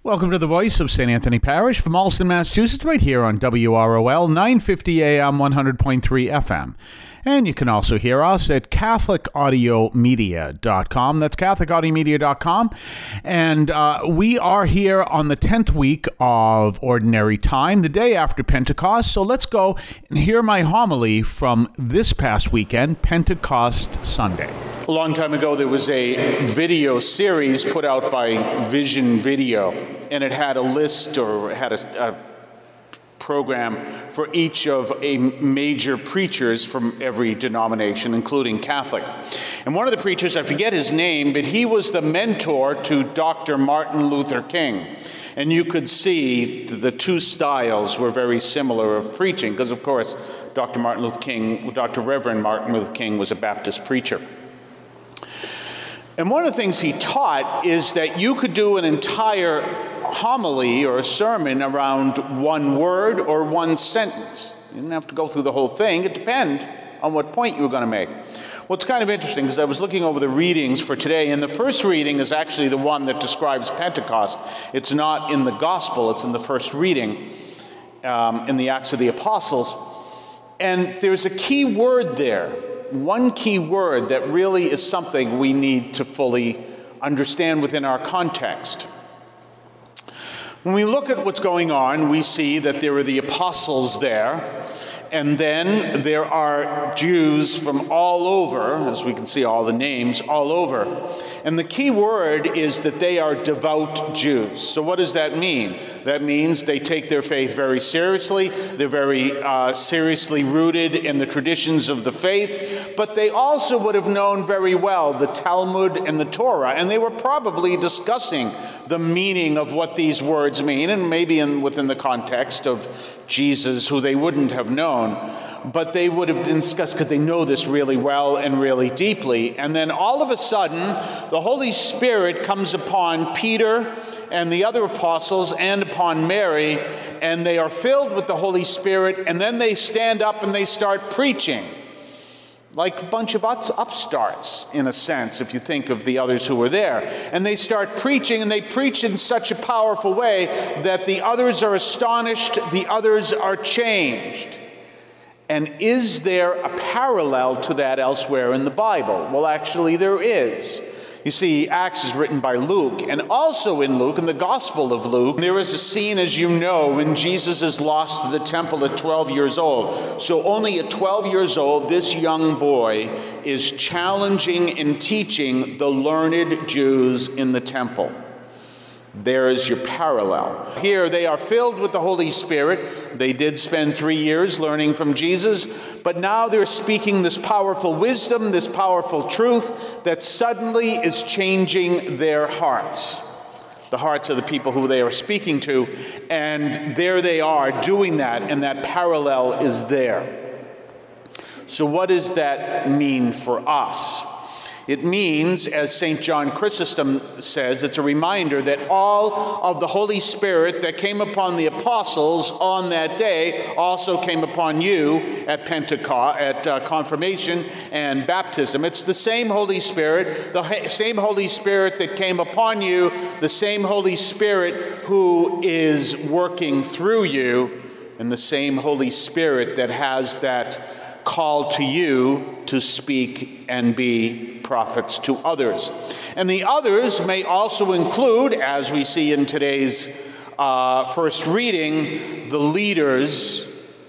Welcome to the voice of St. Anthony Parish from Allston, Massachusetts, right here on WROL 950 AM 100.3 FM. And you can also hear us at CatholicAudiomedia.com. That's CatholicAudiomedia.com. And we are here on the 10th week of Ordinary Time, the day after Pentecost. So let's go and hear my homily from this past weekend, Pentecost Sunday. A long time ago, there was a video series put out by Vision Video, and it had a list or had a program for each of a major preachers from every denomination, including Catholic. And one of the preachers, I forget his name, but he was the mentor to Dr. Martin Luther King. And you could see the two styles were very similar of preaching, because of course, Dr. Reverend Martin Luther King was a Baptist preacher. And one of the things he taught is that you could do an entire homily or a sermon around one word or one sentence. You didn't have to go through the whole thing. It depended on what point you were going to make. Well, it's kind of interesting because I was looking over the readings for today, and the first reading is actually the one that describes Pentecost. It's not in the Gospel. It's in the first reading in the Acts of the Apostles. And there's a key word there, one key word that really is something we need to fully understand within our context. When we look at what's going on, we see that there are the apostles there, and then there are Jews from all over, as we can see all the names, all over. And the key word is that they are devout Jews. So what does that mean? That means they take their faith very seriously. They're very seriously rooted in the traditions of the faith. But they also would have known very well the Talmud and the Torah. And they were probably discussing the meaning of what these words mean, and maybe within the context of Jesus, who they wouldn't have known. But they would have discussed, because they know this really well and really deeply. And then all of a sudden, the Holy Spirit comes upon Peter and the other apostles and upon Mary, and they are filled with the Holy Spirit, and then they stand up and they start preaching. Like a bunch of upstarts, in a sense, if you think of the others who were there. And they start preaching, and they preach in such a powerful way that the others are astonished, the others are changed. And is there a parallel to that elsewhere in the Bible? Well, actually, there is. You see, Acts is written by Luke, and also in Luke, in the Gospel of Luke, there is a scene, as you know, when Jesus is lost to the temple at 12 years old. So only at 12 years old, this young boy is challenging and teaching the learned Jews in the temple. There is your parallel. Here they are filled with the Holy Spirit. They did spend 3 years learning from Jesus, but now they're speaking this powerful wisdom, this powerful truth that suddenly is changing their hearts. The hearts of the people who they are speaking to, and there they are doing that, and that parallel is there. So what does that mean for us? It means, as St. John Chrysostom says, it's a reminder that all of the Holy Spirit that came upon the apostles on that day also came upon you at Pentecost, at confirmation and baptism. It's the same Holy Spirit, the same Holy Spirit that came upon you, the same Holy Spirit who is working through you, and the same Holy Spirit that has that call to you to speak and be prophets to others. And the others may also include, as we see in today's first reading, the leaders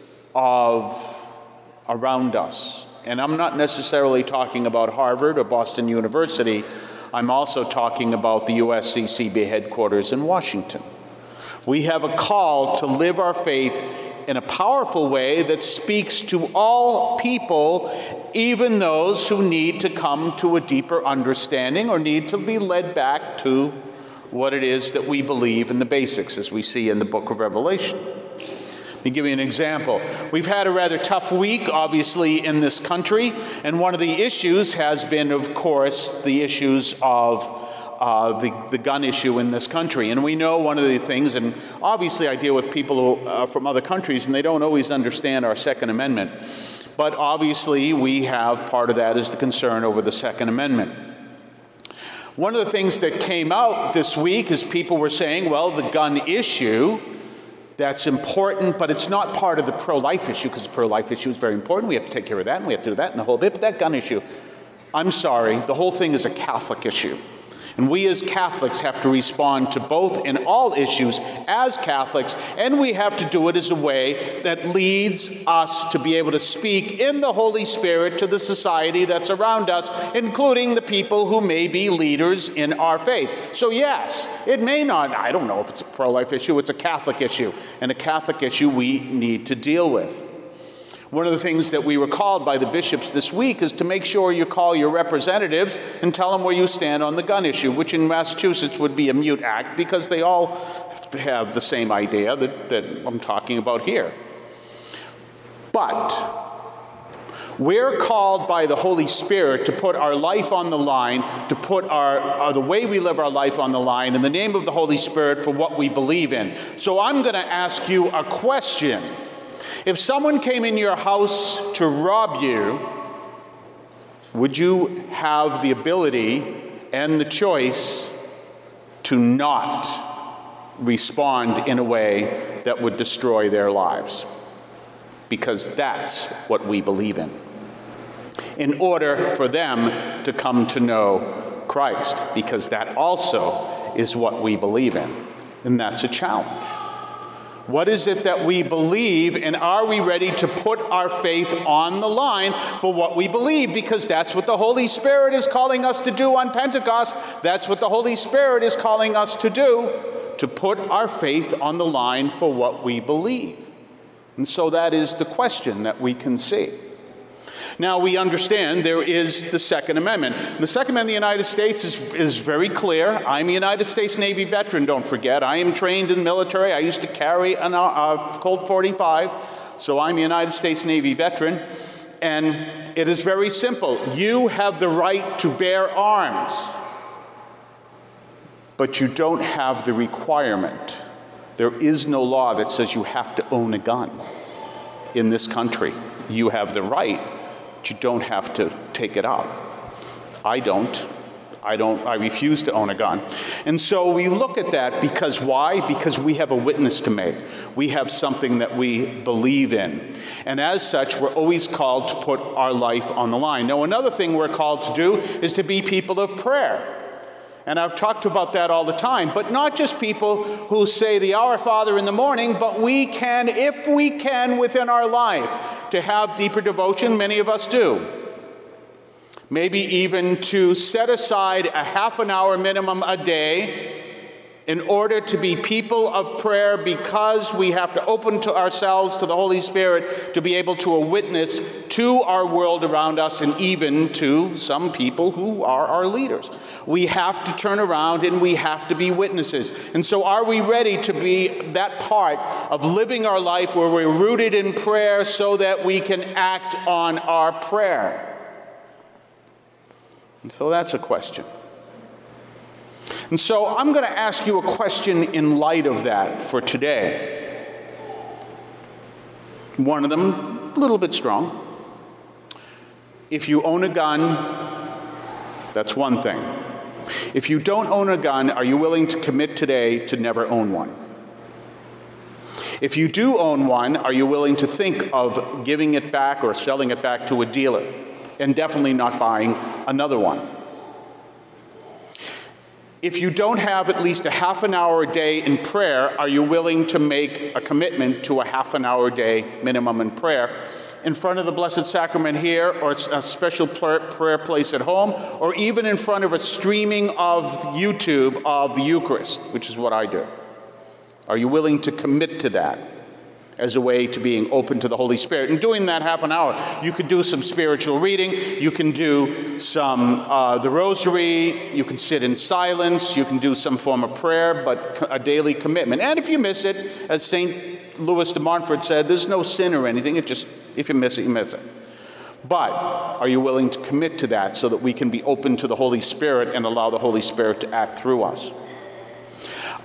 of around us. And I'm not necessarily talking about Harvard or Boston University. I'm also talking about the USCCB headquarters in Washington. We have a call to live our faith in a powerful way that speaks to all people, even those who need to come to a deeper understanding or need to be led back to what it is that we believe in the basics, as we see in the book of Revelation. Let me give you an example. We've had a rather tough week, obviously, in this country, and one of the issues has been, of course, the issues of the gun issue in this country. And we know one of the things, and obviously I deal with people who, from other countries, and they don't always understand our Second Amendment. But obviously we have part of that is the concern over the Second Amendment. One of the things that came out this week is people were saying, well, the gun issue, that's important, but it's not part of the pro-life issue, because the pro-life issue is very important. We have to take care of that, and we have to do that and the whole bit. But that gun issue, I'm sorry, the whole thing is a Catholic issue. And we as Catholics have to respond to both and all issues as Catholics, and we have to do it as a way that leads us to be able to speak in the Holy Spirit to the society that's around us, including the people who may be leaders in our faith. So yes, it may not, I don't know if it's a pro-life issue, it's a Catholic issue, and a Catholic issue we need to deal with. One of the things that we were called by the bishops this week is to make sure you call your representatives and tell them where you stand on the gun issue, which in Massachusetts would be a mute act because they all have the same idea that I'm talking about here. But we're called by the Holy Spirit to put our life on the line, to put the way we live our life on the line in the name of the Holy Spirit for what we believe in. So I'm going to ask you a question. If someone came in your house to rob you, would you have the ability and the choice to not respond in a way that would destroy their lives? Because that's what we believe in order for them to come to know Christ, because that also is what we believe in, and that's a challenge. What is it that we believe, and are we ready to put our faith on the line for what we believe? Because that's what the Holy Spirit is calling us to do on Pentecost. That's what the Holy Spirit is calling us to do, to put our faith on the line for what we believe. And so that is the question that we can see. Now, we understand there is the Second Amendment. The Second Amendment of the United States is very clear. I'm a United States Navy veteran, don't forget. I am trained in the military. I used to carry a Colt 45, so I'm a United States Navy veteran. And it is very simple. You have the right to bear arms, but you don't have the requirement. There is no law that says you have to own a gun in this country. You have the right, but you don't have to take it up. I don't. I refuse to own a gun. And so we look at that because why? Because we have a witness to make. We have something that we believe in. And as such, we're always called to put our life on the line. Now, another thing we're called to do is to be people of prayer. And I've talked about that all the time, but not just people who say the Our Father in the morning, but we can, if we can within our life, to have deeper devotion. Many of us do. Maybe even to set aside a half an hour minimum a day in order to be people of prayer, because we have to open to ourselves to the Holy Spirit to be able to witness to our world around us and even to some people who are our leaders. We have to turn around and we have to be witnesses. And so are we ready to be that part of living our life where we're rooted in prayer so that we can act on our prayer? And so that's a question. And so I'm going to ask you a question in light of that for today. One of them, a little bit strong. If you own a gun, that's one thing. If you don't own a gun, are you willing to commit today to never own one? If you do own one, are you willing to think of giving it back or selling it back to a dealer, and definitely not buying another one? If you don't have at least a half an hour a day in prayer, are you willing to make a commitment to a half an hour a day minimum in prayer in front of the Blessed Sacrament here, or a special prayer place at home, or even in front of a streaming of YouTube of the Eucharist, which is what I do? Are you willing to commit to that as a way to being open to the Holy Spirit? And doing that half an hour, you could do some spiritual reading, you can do some the rosary, you can sit in silence, you can do some form of prayer, but a daily commitment. And if you miss it, as St. Louis de Montfort said, there's no sin or anything, it just, if you miss it, you miss it. But are you willing to commit to that so that we can be open to the Holy Spirit and allow the Holy Spirit to act through us?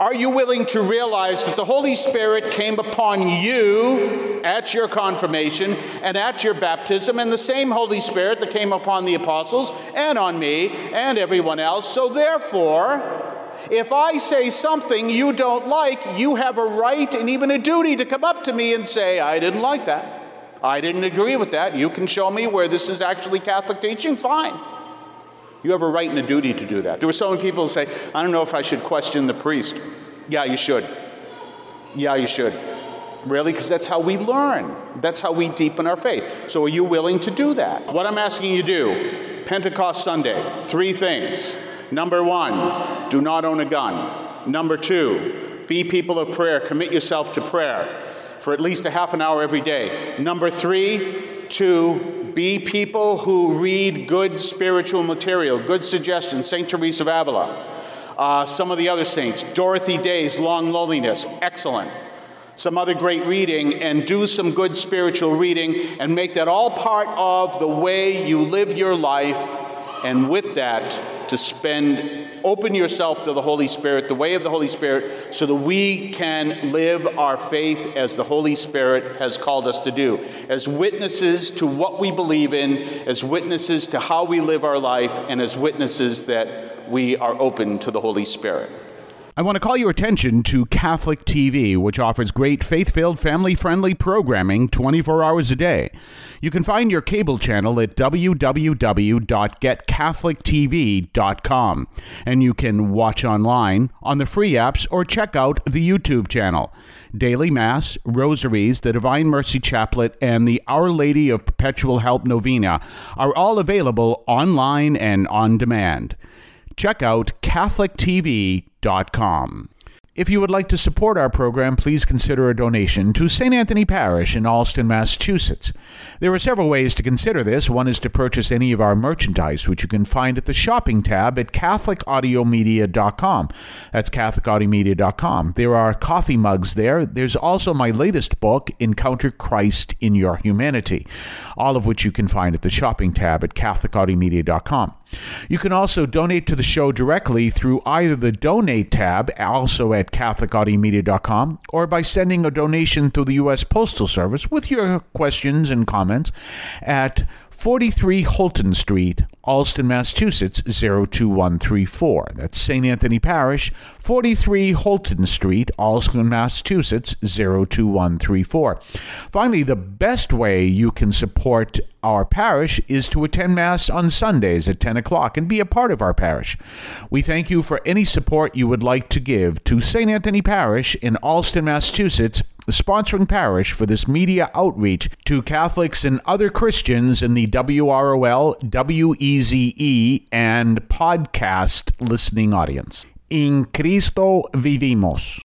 Are you willing to realize that the Holy Spirit came upon you at your confirmation and at your baptism, and the same Holy Spirit that came upon the apostles and on me and everyone else? So therefore, if I say something you don't like, you have a right and even a duty to come up to me and say, I didn't like that. I didn't agree with that. You can show me where this is actually Catholic teaching? Fine. You have a right and a duty to do that. There were so many people who say, I don't know if I should question the priest. Yeah, you should. Yeah, you should. Really? Because that's how we learn. That's how we deepen our faith. So are you willing to do that? What I'm asking you to do, Pentecost Sunday, 3 things. Number 1, do not own a gun. Number 2, be people of prayer. Commit yourself to prayer for at least a half an hour every day. Number 3, to be people who read good spiritual material, good suggestions. St. Teresa of Avila, some of the other saints, Dorothy Day's Long Loneliness, excellent. Some other great reading, and do some good spiritual reading, and make that all part of the way you live your life, and with that, to open yourself to the Holy Spirit, the way of the Holy Spirit, so that we can live our faith as the Holy Spirit has called us to do, as witnesses to what we believe in, as witnesses to how we live our life, and as witnesses that we are open to the Holy Spirit. I want to call your attention to Catholic TV, which offers great faith-filled, family-friendly programming 24 hours a day. You can find your cable channel at www.getcatholictv.com, and you can watch online on the free apps or check out the YouTube channel. Daily Mass, Rosaries, the Divine Mercy Chaplet, and the Our Lady of Perpetual Help Novena are all available online and on demand. Check out CatholicTV.com. If you would like to support our program, please consider a donation to St. Anthony Parish in Allston, Massachusetts. There are several ways to consider this. One is to purchase any of our merchandise, which you can find at the shopping tab at CatholicAudiomedia.com. That's CatholicAudiomedia.com. There are coffee mugs there. There's also my latest book, Encounter Christ in Your Humanity, all of which you can find at the shopping tab at CatholicAudiomedia.com. You can also donate to the show directly through either the Donate tab, also at CatholicAudiomedia.com, or by sending a donation through the U.S. Postal Service with your questions and comments at 43 Holton Street, Allston, Massachusetts, 02134. That's St. Anthony Parish, 43 Holton Street, Allston, Massachusetts, 02134. Finally, the best way you can support our parish is to attend Mass on Sundays at 10 o'clock and be a part of our parish. We thank you for any support you would like to give to St. Anthony Parish in Allston, Massachusetts, the sponsoring parish for this media outreach to Catholics and other Christians in the WROL, WEZE, and podcast listening audience. In Cristo vivimos.